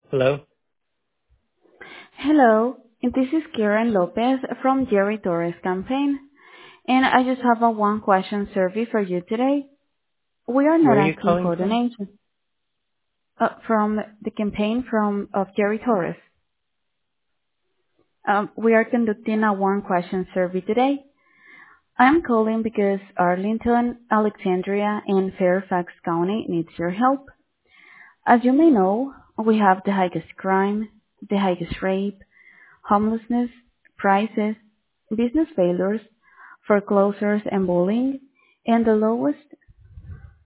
Hello? Hello, this is Karen Lopez from Jerry Torres campaign, and I just have a one question survey for you today. We are Where not are you asking calling for from? donations from the campaign from of Jerry Torres. We are conducting a one question survey today. I'm calling because Arlington, Alexandria, and Fairfax County needs your help. As you may know, we have the highest crime, the highest rape, homelessness, prices, business failures, foreclosures and bullying, and the lowest